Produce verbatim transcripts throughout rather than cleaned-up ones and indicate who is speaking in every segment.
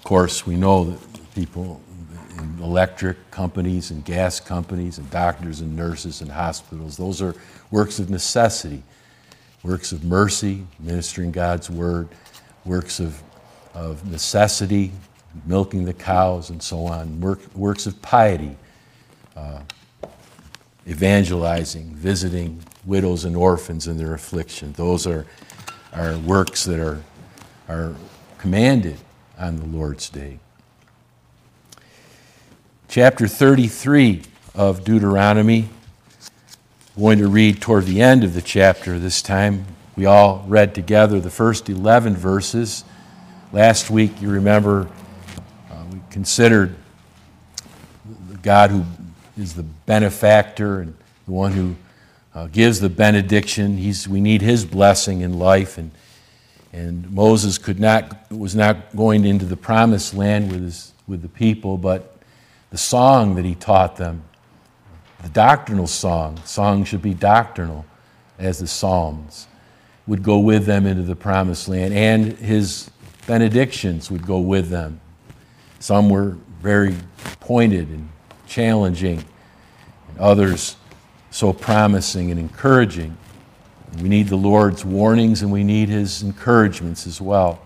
Speaker 1: course, we know that people in electric companies and gas companies and doctors and nurses and hospitals, those are works of necessity, works of mercy, ministering God's word, works of, of necessity, milking the cows and so on, work, works of piety, uh, evangelizing, visiting widows and orphans in their affliction. Those are, are works that are, are commanded on the Lord's day. Chapter thirty-three of Deuteronomy, I'm going to read toward the end of the chapter this time. We all read together the first eleven verses. Last week, you remember, uh, we considered the God who is the benefactor and the one who uh, gives the benediction. He's, we need His blessing in life, and and Moses could not was not going into the promised land with his, with the people, but the song that he taught them, the doctrinal song, song should be doctrinal, as the Psalms, would go with them into the promised land, and his benedictions would go with them. Some were very pointed and challenging, and others so promising and encouraging. And we need the Lord's warnings, and we need His encouragements as well.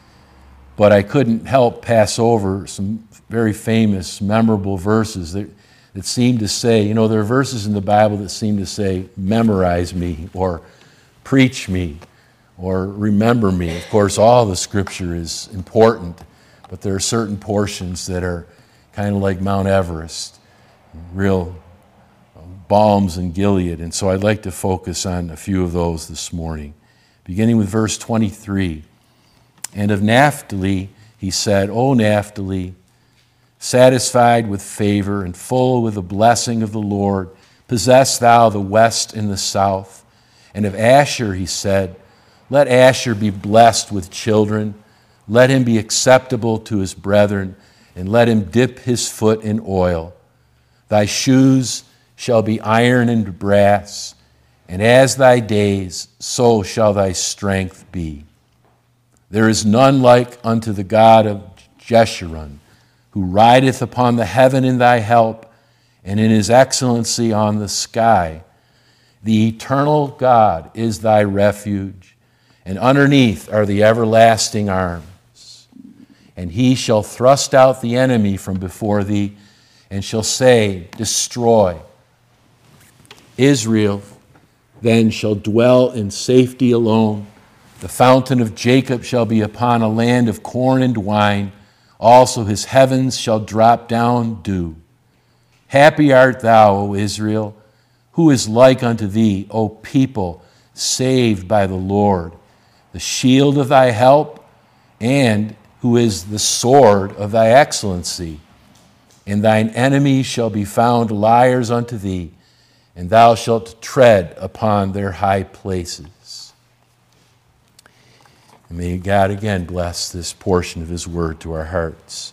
Speaker 1: But I couldn't help pass over some very famous, memorable verses that, that seem to say, you know, there are verses in the Bible that seem to say, memorize me, or preach me, or remember me. Of course, all the Scripture is important, but there are certain portions that are kind of like Mount Everest, real balms in Gilead. And so I'd like to focus on a few of those this morning. Beginning with verse twenty-three. And of Naphtali, he said, O Naphtali, satisfied with favor and full with the blessing of the Lord, possess thou the west and the south. And of Asher, he said, let Asher be blessed with children. Let him be acceptable to his brethren, and let him dip his foot in oil. Thy shoes shall be iron and brass, and as thy days, so shall thy strength be. There is none like unto the God of Jeshurun, who rideth upon the heaven in thy help, and in his excellency on the sky. The eternal God is thy refuge, and underneath are the everlasting arms. And he shall thrust out the enemy from before thee, and shall say, destroy. Israel then shall dwell in safety alone. The fountain of Jacob shall be upon a land of corn and wine. Also his heavens shall drop down dew. Happy art thou, O Israel. Who is like unto thee, O people saved by the Lord, the shield of thy help, and who is the sword of thy excellency? And thine enemies shall be found liars unto thee, and thou shalt tread upon their high places. And may God again bless this portion of His word to our hearts.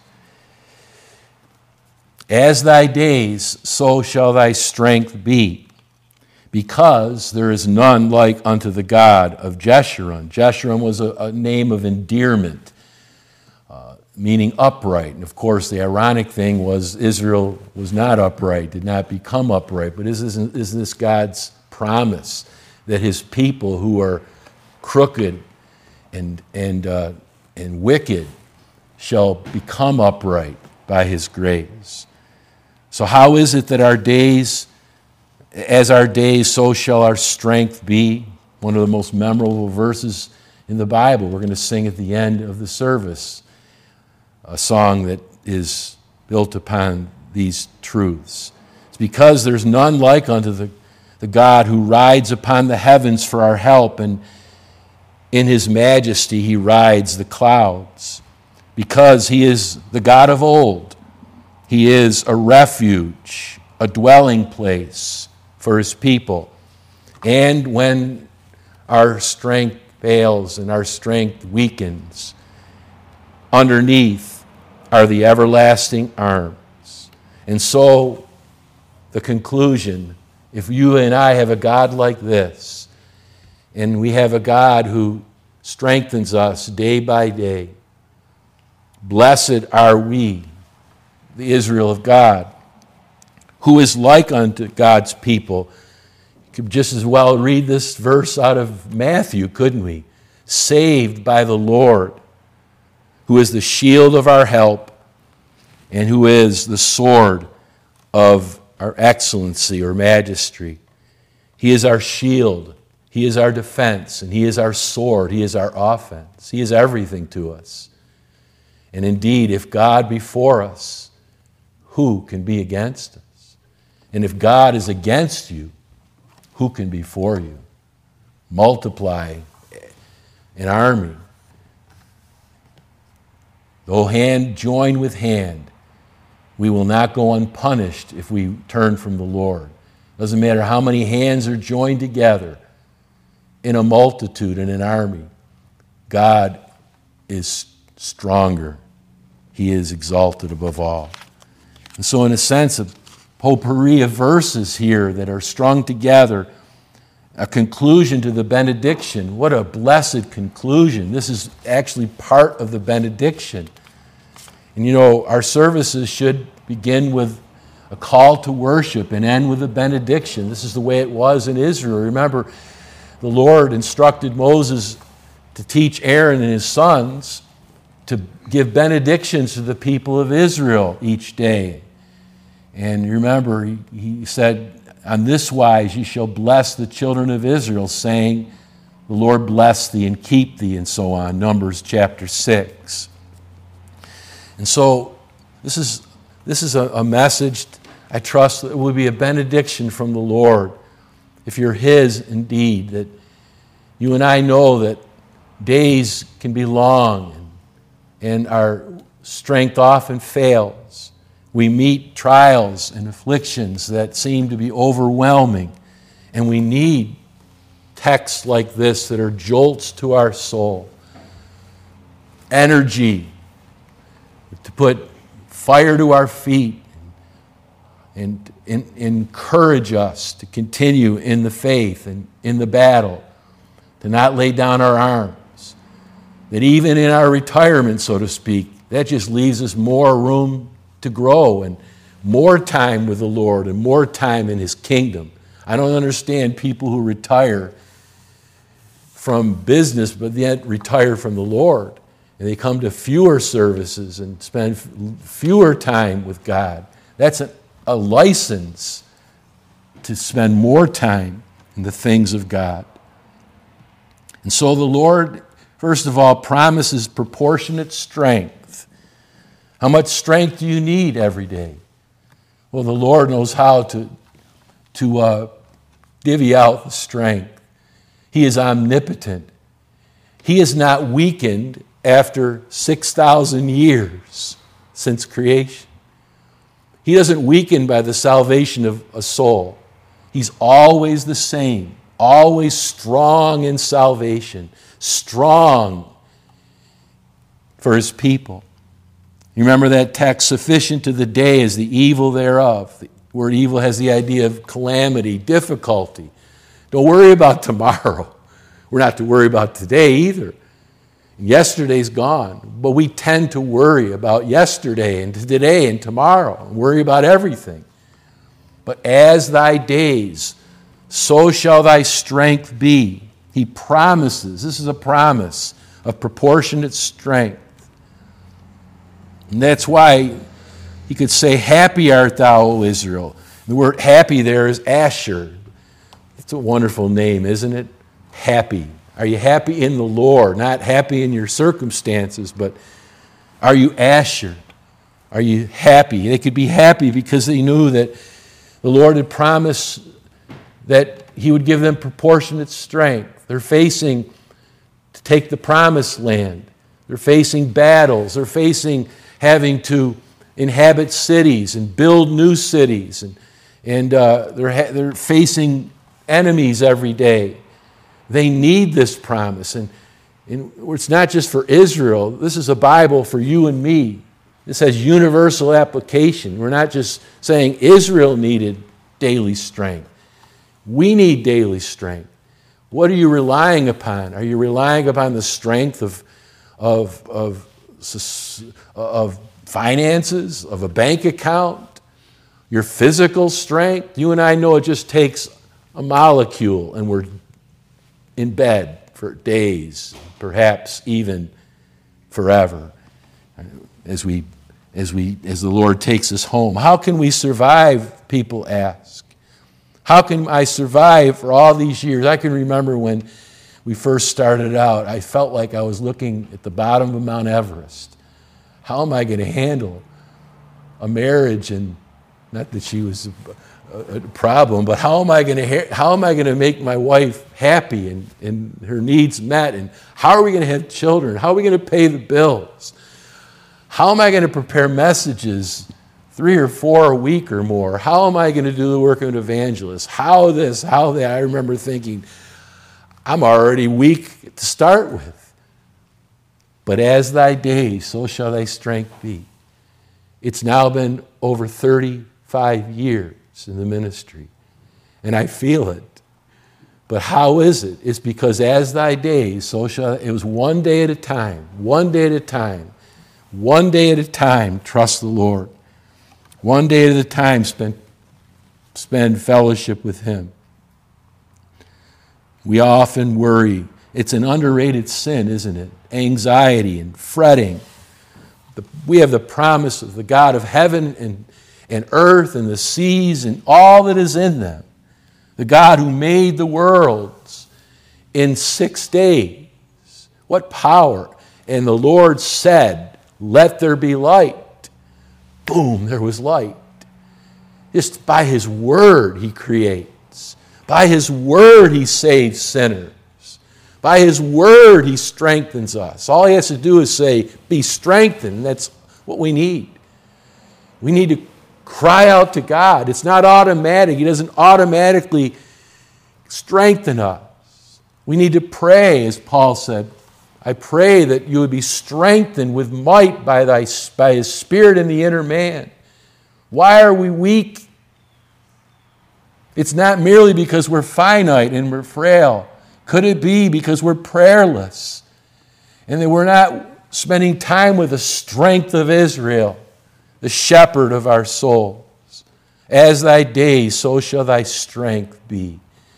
Speaker 1: As thy days, so shall thy strength be, because there is none like unto the God of Jeshurun. Jeshurun was a, a name of endearment, uh, meaning upright. And of course, the ironic thing was Israel was not upright, did not become upright. But is this, is this God's promise that His people who are crooked and and uh, and wicked shall become upright by His grace? So how is it that our days, as our days, so shall our strength be? One of the most memorable verses in the Bible. We're going to sing at the end of the service a song that is built upon these truths. It's because there's none like unto the, the God who rides upon the heavens for our help, and in His majesty He rides the clouds. Because He is the God of old, He is a refuge, a dwelling place for His people. And when our strength fails and our strength weakens, underneath are the everlasting arms. And so the conclusion, if you and I have a God like this, and we have a God who strengthens us day by day, Blessed are we, the Israel of God, who is like unto God's people. You could just as well read this verse out of Matthew, couldn't we? Saved by the Lord, who is the shield of our help, and who is the sword of our excellency or majesty. He is our shield. He is our defense, and He is our sword. He is our offense. He is everything to us. And indeed, if God be for us, who can be against us? And if God is against you, who can be for you? Multiply an army. Though hand join with hand, we will not go unpunished if we turn from the Lord. Doesn't matter how many hands are joined together in a multitude, in an army. God is stronger. He is exalted above all. And so in a sense, a potpourri of verses here that are strung together, a conclusion to the benediction. What a blessed conclusion. This is actually part of the benediction. And you know, our services should begin with a call to worship and end with a benediction. This is the way it was in Israel. Remember, the Lord instructed Moses to teach Aaron and his sons to give benedictions to the people of Israel each day. And remember, he, he said, on this wise ye shall bless the children of Israel, saying, the Lord bless thee and keep thee, and so on. Numbers chapter six. And so this is, this is a, a message, I trust, that will be a benediction from the Lord. If you're His indeed, that you and I know that days can be long and our strength often fails. We meet trials and afflictions that seem to be overwhelming, and we need texts like this that are jolts to our soul. Energy to put fire to our feet and, and, and encourage us to continue in the faith and in the battle, to not lay down our arms. That even in our retirement, so to speak, that just leaves us more room to grow and more time with the Lord and more time in His kingdom. I don't understand people who retire from business but yet retire from the Lord. And they come to fewer services and spend fewer time with God. That's a, a license to spend more time in the things of God. And so the Lord, first of all, promises proportionate strength. How much strength do you need every day? Well, the Lord knows how to, to uh, divvy out the strength. He is omnipotent. He is not weakened after six thousand years since creation. He doesn't weaken by the salvation of a soul. He's always the same, always strong in salvation, strong for His people. You remember that text, sufficient to the day is the evil thereof. The word evil has the idea of calamity, difficulty. Don't worry about tomorrow. We're not to worry about today either. Yesterday's gone, but we tend to worry about yesterday and today and tomorrow, and worry about everything. But as thy days, so shall thy strength be. He promises, this is a promise of proportionate strength. And that's why he could say, happy art thou, O Israel. The word happy there is Asher. It's a wonderful name, isn't it? Happy. Are you happy in the Lord? Not happy in your circumstances, but are you Asher? Are you happy? They could be happy because they knew that the Lord had promised that He would give them proportionate strength. They're facing to take the promised land. They're facing battles. They're facing having to inhabit cities and build new cities. And, and uh, they're, ha- they're facing enemies every day. They need this promise. And, and it's not just for Israel. This is a Bible for you and me. This has universal application. We're not just saying Israel needed daily strength. We need daily strength. What are you relying upon? Are you relying upon the strength of, of, of of finances, of a bank account, your physical strength. You and I know it just takes a molecule and we're in bed for days, perhaps even forever, as we, as we, as the Lord takes us home. How can we survive, people ask? How can I survive for all these years? I can remember when we first started out, I felt like I was looking at the bottom of Mount Everest. How am I going to handle a marriage? And not that she was a, a problem, but how am I going to how am I going to make my wife happy and, and her needs met? And how are we going to have children? How are we going to pay the bills? How am I going to prepare messages, three or four a week or more? How am I going to do the work of an evangelist? How this, how that? I remember thinking, I'm already weak to start with. But as thy days, so shall thy strength be. It's now been over thirty-five years in the ministry, and I feel it. But how is it? It's because as thy days, so shall, it was one day at a time, one day at a time, one day at a time, trust the Lord. One day at a time, spend, spend fellowship with Him. We often worry. It's an underrated sin, isn't it? Anxiety and fretting. The, we have the promise of the God of heaven and, and earth and the seas and all that is in them. The God who made the worlds in six days. What power. And the Lord said, let there be light. Boom, there was light. Just by His word He creates. By His word He saves sinners. By His word He strengthens us. All He has to do is say, be strengthened. That's what we need. We need to cry out to God. It's not automatic. He doesn't automatically strengthen us. We need to pray, as Paul said. I pray that you would be strengthened with might by, thy, by His Spirit in the inner man. Why are we weak? It's not merely because we're finite and we're frail. Could it be because we're prayerless and that we're not spending time with the strength of Israel, the shepherd of our souls? As thy days, so shall thy strength be.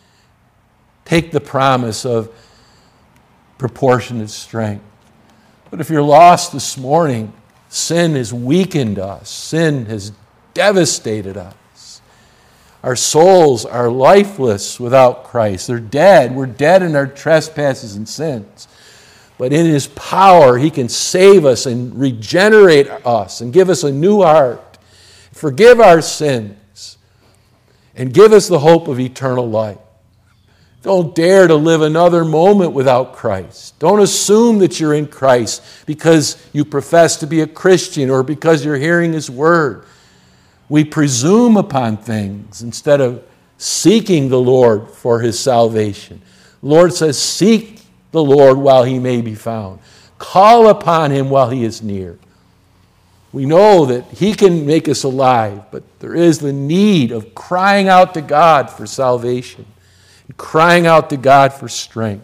Speaker 1: Take the promise of proportionate strength. But if you're lost this morning, sin has weakened us. Sin has devastated us. Our souls are lifeless without Christ. They're dead. We're dead in our trespasses and sins. But in His power, He can save us and regenerate us and give us a new heart, forgive our sins, and give us the hope of eternal life. Don't dare to live another moment without Christ. Don't assume that you're in Christ because you profess to be a Christian or because you're hearing His word. We presume upon things instead of seeking the Lord for His salvation. The Lord says, seek the Lord while He may be found. Call upon Him while He is near. We know that He can make us alive, but there is the need of crying out to God for salvation. Crying out to God for strength.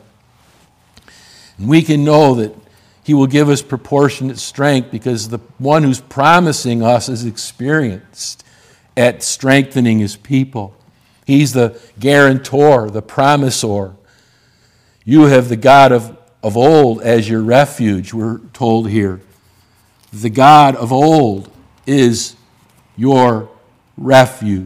Speaker 1: And we can know that He will give us proportionate strength because the one who's promising us is experienced at strengthening His people. He's the guarantor, the promisor. You have the God of, of old as your refuge, we're told here. The God of old is your refuge.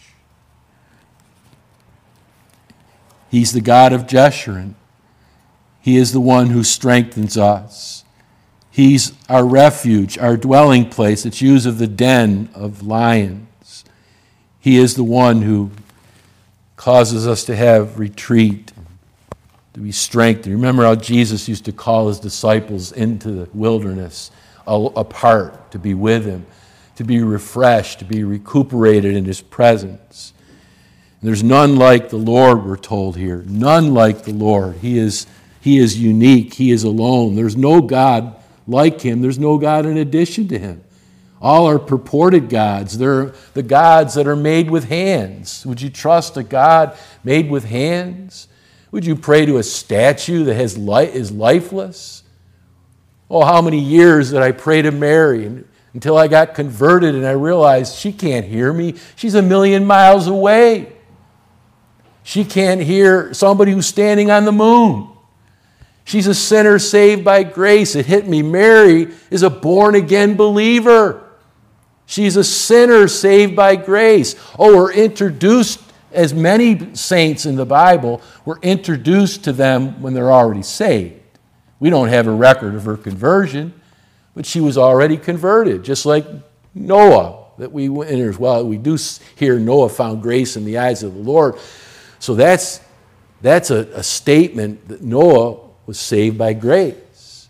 Speaker 1: He's the God of Jeshurun. He is the one who strengthens us. He's our refuge, our dwelling place. It's used of the den of lions. He is the one who causes us to have retreat, to be strengthened. Remember how Jesus used to call His disciples into the wilderness apart, to be with Him, to be refreshed, to be recuperated in His presence. There's none like the Lord, we're told here. None like the Lord. He is, he is unique. He is alone. There's no God like Him. There's no God in addition to Him. All are purported gods. They're the gods that are made with hands. Would you trust a God made with hands? Would you pray to a statue that has li- is lifeless? Oh, how many years did I pray to Mary and, until I got converted and I realized she can't hear me. She's a million miles away. She can't hear somebody who's standing on the moon. She's a sinner saved by grace. It hit me. Mary is a born-again believer. She's a sinner saved by grace. Oh, we're introduced, as many saints in the Bible, we're introduced to them when they're already saved. We don't have a record of her conversion, but she was already converted, just like Noah, that we went in as well. We do hear Noah found grace in the eyes of the Lord. So that's, that's a, a statement that Noah was saved by grace.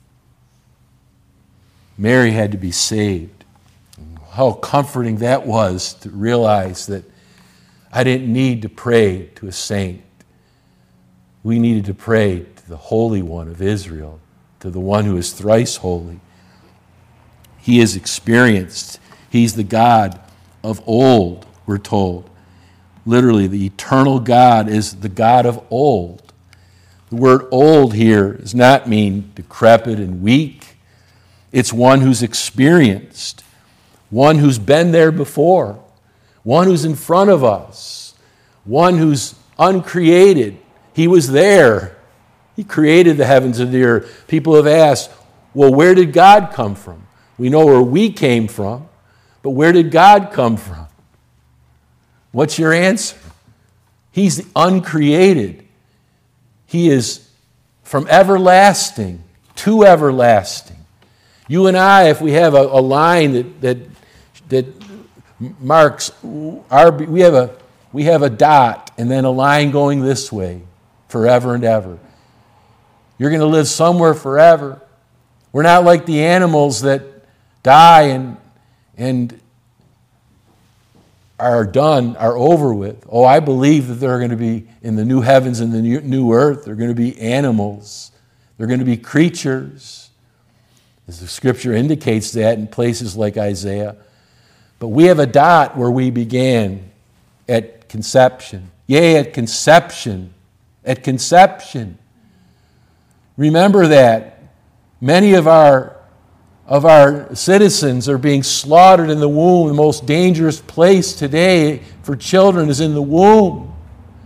Speaker 1: Mary had to be saved. How comforting that was to realize that I didn't need to pray to a saint. We needed to pray to the Holy One of Israel, to the one who is thrice holy. He is experienced. He's the God of old, we're told. Literally, the eternal God is the God of old. The word old here does not mean decrepit and weak. It's one who's experienced, one who's been there before, one who's in front of us, one who's uncreated. He was there. He created the heavens and the earth. People have asked, well, where did God come from? We know where we came from, but where did God come from? What's your answer? He's the uncreated. He is from everlasting to everlasting. You and I, if we have a, a line that that that marks our, we have a we have a dot and then a line going this way, forever and ever. You're going to live somewhere forever. We're not like the animals that die and and are done, are over with. Oh, I believe that they're going to be in the new heavens and the new, new earth. They're going to be animals. They're going to be creatures, as the Scripture indicates that in places like Isaiah. But we have a dot where we began at conception. Yea, at conception. At conception. Remember that. Many of our of our citizens are being slaughtered in the womb. The most dangerous place today for children is in the womb.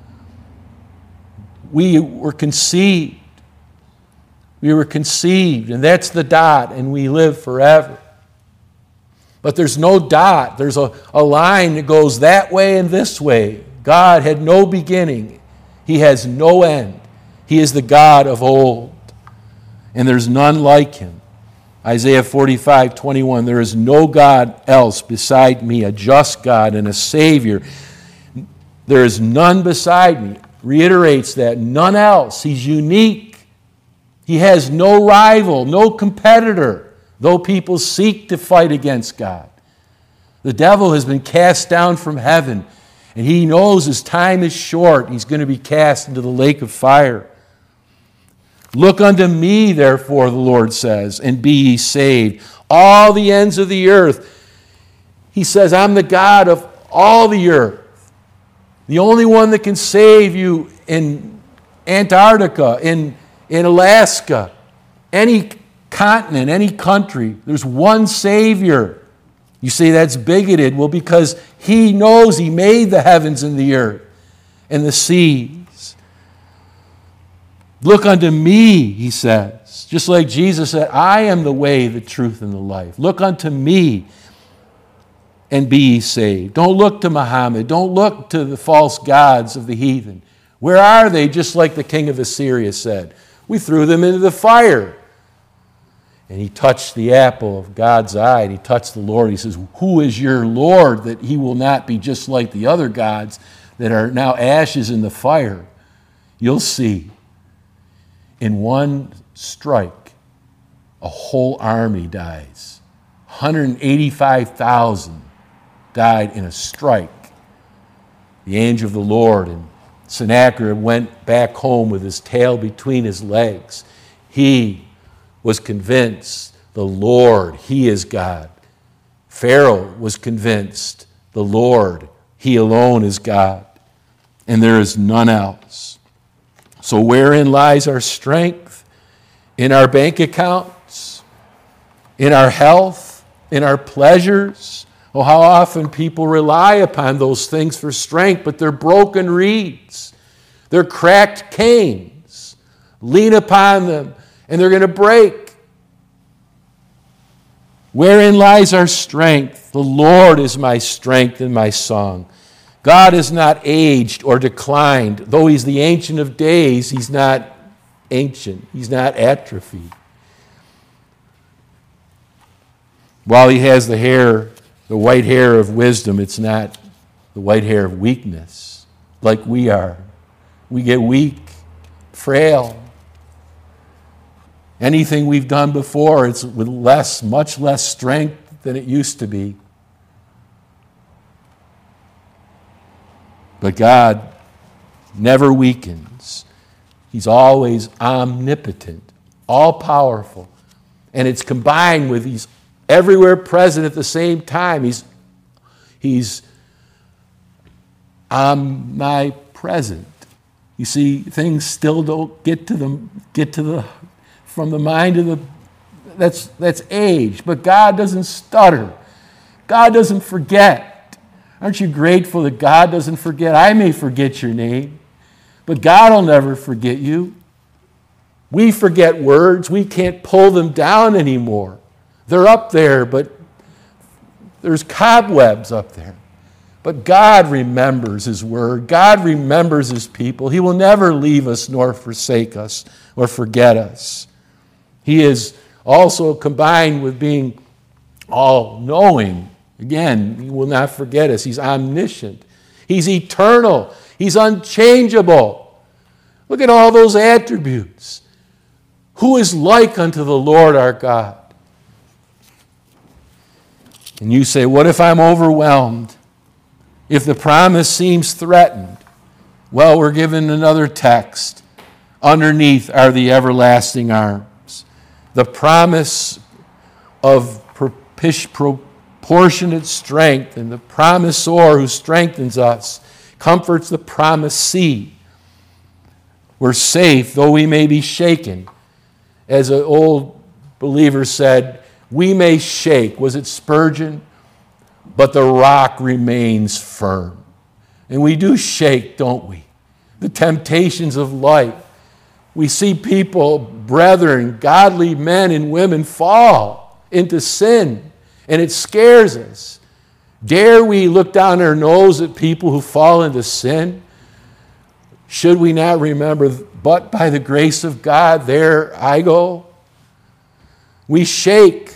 Speaker 1: We were conceived. We were conceived, and that's the dot, and we live forever. But there's no dot. There's a, a line that goes that way and this way. God had no beginning. He has no end. He is the God of old, and there's none like him. Isaiah forty-five twenty-one, there is no God else beside me, a just God and a Savior. There is none beside me. Reiterates that, none else. He's unique. He has no rival, no competitor, though people seek to fight against God. The devil has been cast down from heaven, and he knows his time is short. He's going to be cast into the lake of fire. Look unto me, therefore, the Lord says, and be ye saved, all the ends of the earth. He says, I'm the God of all the earth. The only one that can save you in Antarctica, in, in Alaska, any continent, any country. There's one Savior. You say that's bigoted. Well, because he knows he made the heavens and the earth and the sea. Look unto me, he says. Just like Jesus said, I am the way, the truth, and the life. Look unto me and be ye saved. Don't look to Muhammad. Don't look to the false gods of the heathen. Where are they? Just like the king of Assyria said. We threw them into the fire. And he touched the apple of God's eye, and he touched the Lord. He says, who is your Lord that he will not be just like the other gods that are now ashes in the fire? You'll see. In one strike, a whole army dies. one hundred eighty-five thousand died in a strike. The angel of the Lord, and Sennacherib went back home with his tail between his legs. He was convinced the Lord, he is God. Pharaoh was convinced the Lord, he alone is God, and there is none else. So wherein lies our strength? In our bank accounts? in our health, in our pleasures. Oh, how often people rely upon those things for strength, but they're broken reeds. They're cracked canes. Lean upon them, and they're going to break. Wherein lies our strength? The Lord is my strength and my song. God is not aged or declined. Though he's the Ancient of Days, he's not ancient. He's not atrophied. While he has the hair, the white hair of wisdom, it's not the white hair of weakness, like we are. We get weak, frail. Anything we've done before, it's with less, much less strength than it used to be. But God never weakens. He's always omnipotent, all-powerful. And it's combined with He's everywhere present at the same time. He's, he's omnipresent. You see, things still don't get to them, get to the, from the mind to the, that's, that's age. But God doesn't stutter. God doesn't forget. Aren't you grateful that God doesn't forget? I may forget your name, but God will never forget you. We forget words. We can't pull them down anymore. They're up there, but there's cobwebs up there. But God remembers His word. God remembers His people. He will never leave us nor forsake us or forget us. He is also combined with being all-knowing. Again, He will not forget us. He's omniscient. He's eternal. He's unchangeable. Look at all those attributes. Who is like unto the Lord our God? And you say, what if I'm overwhelmed? If the promise seems threatened? Well, we're given another text. Underneath are the everlasting arms. The promise of proportionate strength, and the promisor who strengthens us comforts the promisee. We're safe, though we may be shaken. As an old believer said, we may shake. Was it Spurgeon? But the rock remains firm. And we do shake, don't we? The temptations of life. We see people, brethren, godly men and women fall into sin, and it scares us. Dare we look down our nose at people who fall into sin? Should we not remember, but by the grace of God, there I go? We shake,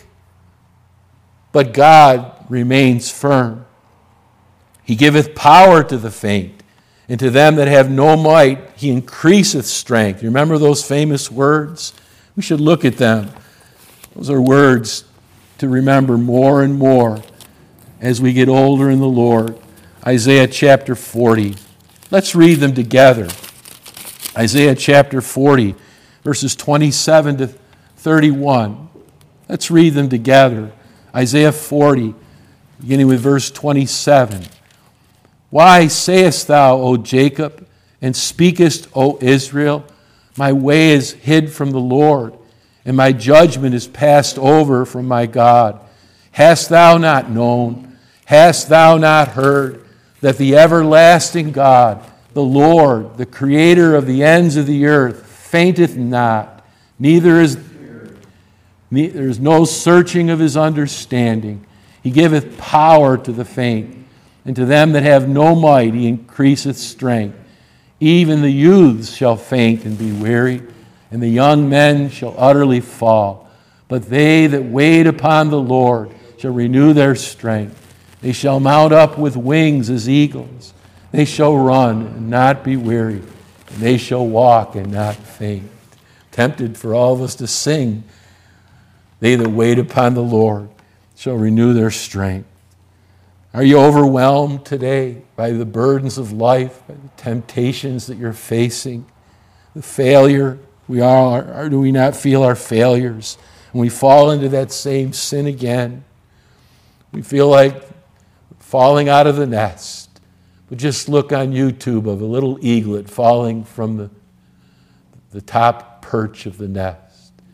Speaker 1: but God remains firm. He giveth power to the faint, and to them that have no might, He increaseth strength. You remember those famous words? We should look at them. Those are words to remember more and more as we get older in the Lord. Isaiah chapter forty. Let's read them together. Isaiah chapter forty, verses twenty-seven to thirty-one. Let's read them together. Isaiah forty, beginning with verse twenty-seven. Why sayest thou, O Jacob, and speakest, O Israel, my way is hid from the Lord, and my judgment is passed over from my God? Hast thou not known? Hast thou not heard that the everlasting God, the Lord, the creator of the ends of the earth, fainteth not, neither is there is no searching of His understanding. He giveth power to the faint, and to them that have no might He increaseth strength. Even the youths shall faint and be weary, and the young men shall utterly fall. But they that wait upon the Lord shall renew their strength. They shall mount up with wings as eagles. They shall run and not be weary, and they shall walk and not faint. Tempted for all of us to sing, they that wait upon the Lord shall renew their strength. Are you overwhelmed today by the burdens of life, by the temptations that you're facing, the failure? We are, or do we not feel our failures? And we fall into that same sin again. We feel like falling out of the nest. But just look on YouTube of a little eaglet falling from the, the top perch of the nest.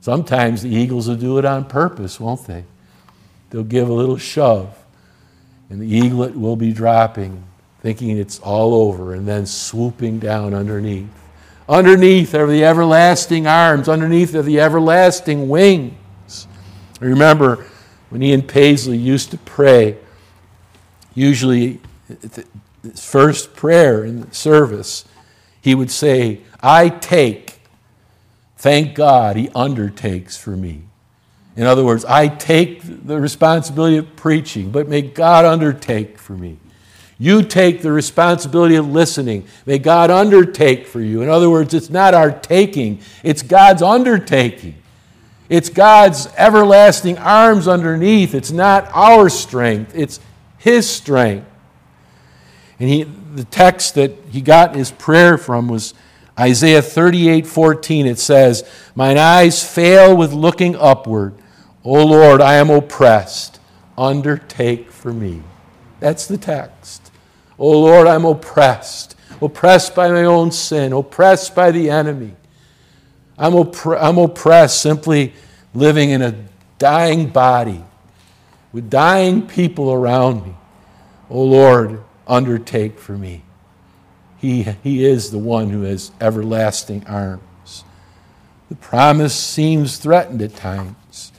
Speaker 1: Sometimes the eagles will do it on purpose, won't they? They'll give a little shove, and the eaglet will be dropping, thinking it's all over, and then swooping down underneath. Underneath are the everlasting arms. Underneath are the everlasting wings. I remember when Ian Paisley used to pray, usually his first prayer in the service, he would say, I take, thank God he undertakes for me. In other words, I take the responsibility of preaching, but may God undertake for me. You take the responsibility of listening. May God undertake for you. In other words, it's not our taking, it's God's undertaking. It's God's everlasting arms underneath. It's not our strength, it's His strength. And he, the text that he got his prayer from was Isaiah thirty-eight fourteen. It says, mine eyes fail with looking upward. O Lord, I am oppressed. Undertake for me. That's the text. O Lord, I'm oppressed. Oppressed by my own sin. Oppressed by the enemy. I'm, oppre- I'm oppressed simply living in a dying body with dying people around me. O Lord, undertake for me. He, he is the one who has everlasting arms. The promise seems threatened at times,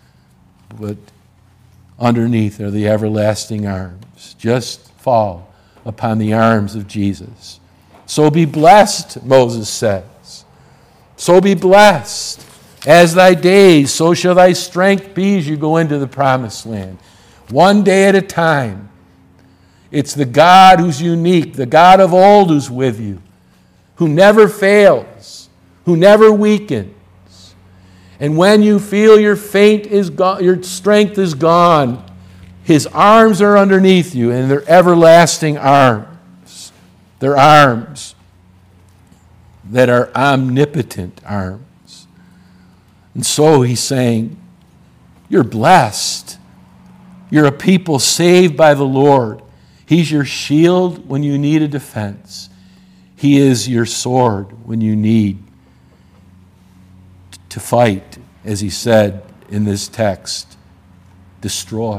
Speaker 1: but underneath are the everlasting arms. Just fall upon the arms of Jesus. So be blessed, Moses says. So be blessed. As thy days, so shall thy strength be as you go into the promised land. One day at a time. It's the God who's unique, the God of old who's with you, who never fails, who never weakens. And when you feel your faint is gone, your strength is gone, His arms are underneath you, and they're everlasting arms. They're arms that are omnipotent arms. And so He's saying, you're blessed. You're a people saved by the Lord. He's your shield when you need a defense. He is your sword when you need to fight, as he said in this text, destroy.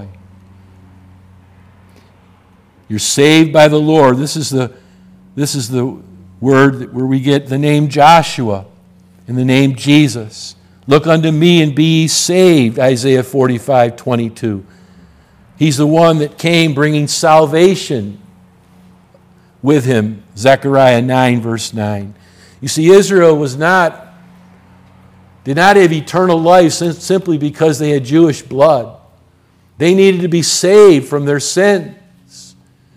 Speaker 1: You're saved by the Lord. This is the, this is the word where we get the name Joshua and the name Jesus. Look unto me and be ye saved, Isaiah forty-five twenty-two. He's the one that came bringing salvation with him, Zechariah nine, verse nine. You see, Israel was not, did not have eternal life simply because they had Jewish blood. They needed to be saved from their sins.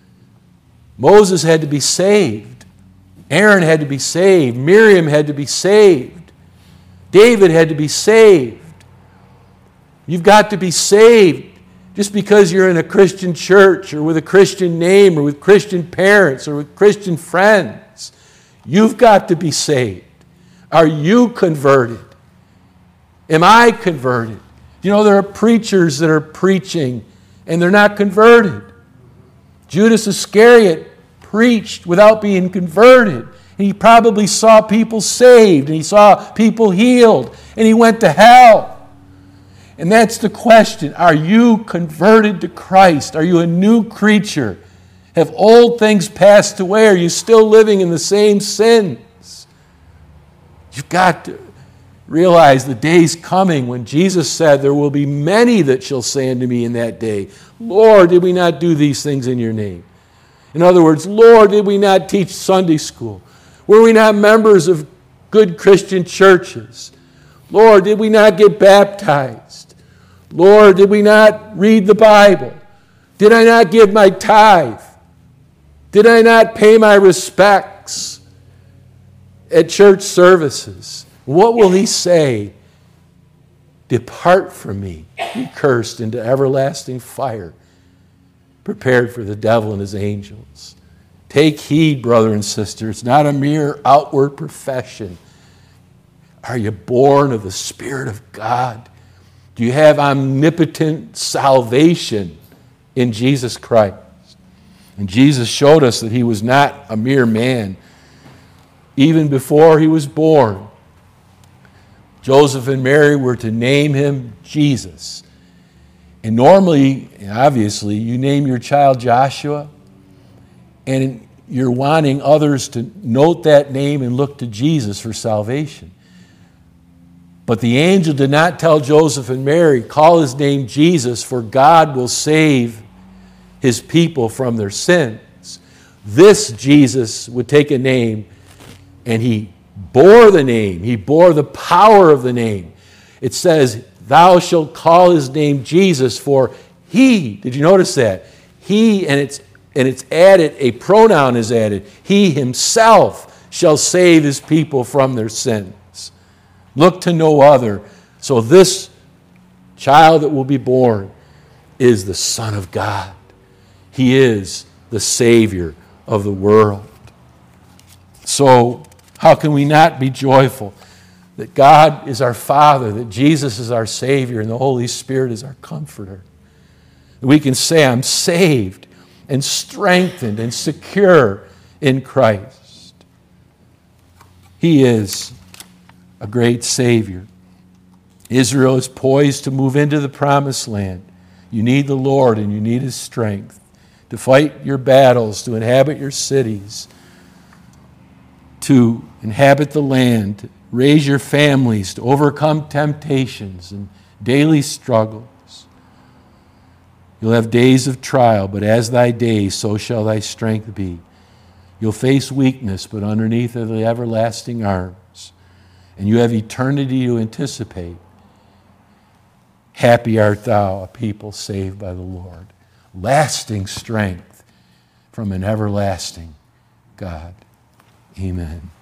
Speaker 1: Moses had to be saved. Aaron had to be saved. Miriam had to be saved. David had to be saved. You've got to be saved. Just because you're in a Christian church or with a Christian name or with Christian parents or with Christian friends, you've got to be saved. Are you converted? Am I converted? You know, there are preachers that are preaching and they're not converted. Judas Iscariot preached without being converted. And he probably saw people saved and he saw people healed and he went to hell. And that's the question. Are you converted to Christ? Are you a new creature? Have old things passed away? Are you still living in the same sins? You've got to realize the day's coming when Jesus said, there will be many that shall say unto me in that day, Lord, did we not do these things in your name? In other words, Lord, did we not teach Sunday school? Were we not members of good Christian churches? Lord, did we not get baptized? Lord, did we not read the Bible? Did I not give my tithe? Did I not pay my respects at church services? What will he say? Depart from me, ye cursed, into everlasting fire, prepared for the devil and his angels. Take heed, brother and sister. It's not a mere outward profession. Are you born of the Spirit of God? Do you have omnipotent salvation in Jesus Christ? And Jesus showed us that he was not a mere man. Even before he was born, Joseph and Mary were to name him Jesus. And normally, obviously, you name your child Joshua, and you're wanting others to note that name and look to Jesus for salvation. But the angel did not tell Joseph and Mary, call his name Jesus, for God will save his people from their sins. This Jesus would take a name, and he bore the name. He bore the power of the name. It says, thou shalt call his name Jesus, for he, did you notice that? He, and it's and it's added, a pronoun is added. He himself shall save his people from their sins. Look to no other. So this child that will be born is the Son of God. He is the Savior of the world. So how can we not be joyful that God is our Father, that Jesus is our Savior, and the Holy Spirit is our Comforter? We can say, I'm saved and strengthened and secure in Christ. He is a great Savior. Israel is poised to move into the promised land. You need the Lord and you need his strength to fight your battles, to inhabit your cities, to inhabit the land, to raise your families, to overcome temptations and daily struggles. You'll have days of trial, but as thy days, so shall thy strength be. You'll face weakness, but underneath are the everlasting arms. And you have eternity to anticipate. Happy art thou, a people saved by the Lord. Lasting strength from an everlasting God. Amen.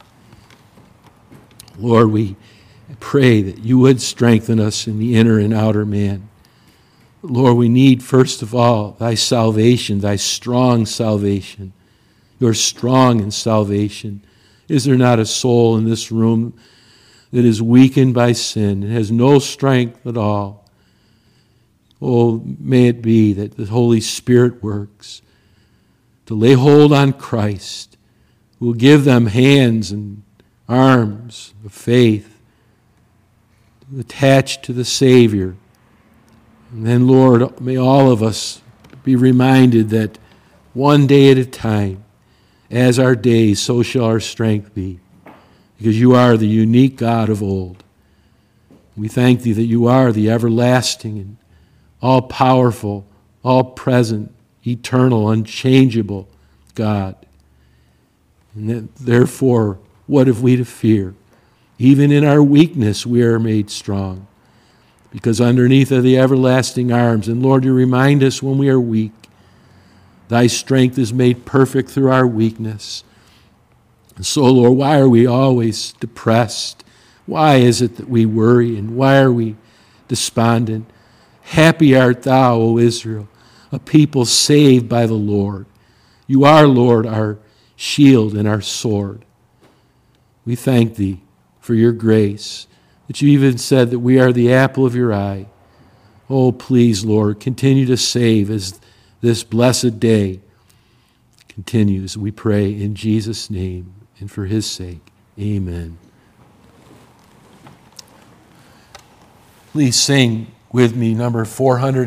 Speaker 1: Lord, we pray that you would strengthen us in the inner and outer man. Lord, we need, first of all, thy salvation, thy strong salvation. You're strong in salvation. Is there not a soul in this room that is weakened by sin and has no strength at all? Oh, may it be that the Holy Spirit works to lay hold on Christ, who will give them hands and arms of faith attached to the Savior. And then, Lord, may all of us be reminded that one day at a time, as our days, so shall our strength be, because you are the unique God of old. We thank thee that you are the everlasting and all-powerful, all-present, eternal, unchangeable God. And that, therefore, what have we to fear? Even in our weakness, we are made strong, because underneath are the everlasting arms. And Lord, you remind us when we are weak, thy strength is made perfect through our weakness. And so, Lord, why are we always depressed? Why is it that we worry, and why are we despondent? Happy art thou, O Israel, a people saved by the Lord. You are, Lord, our shield and our sword. We thank thee for your grace, that you even said that we are the apple of your eye. Oh, please, Lord, continue to save as this blessed day continues. We pray in Jesus' name and for his sake. Amen. Please sing with me number four hundred.